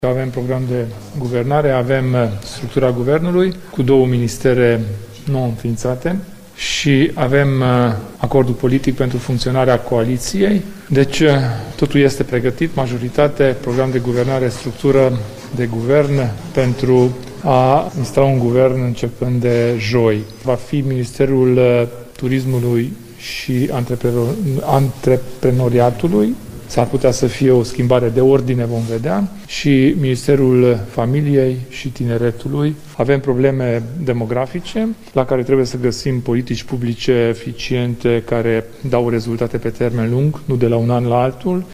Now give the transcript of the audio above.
Avem program de guvernare, avem structura guvernului cu 2 ministere nou înființate și avem acordul politic pentru funcționarea coaliției. Deci totul este pregătit, majoritate, program de guvernare, structură de guvern pentru a instala un guvern începând de joi. Va fi Ministerul Turismului și Antreprenoriatului. S-ar putea să fie o schimbare de ordine, vom vedea, și Ministerul Familiei și Tineretului. Avem probleme demografice la care trebuie să găsim politici publice eficiente care dau rezultate pe termen lung, nu de la un an la altul.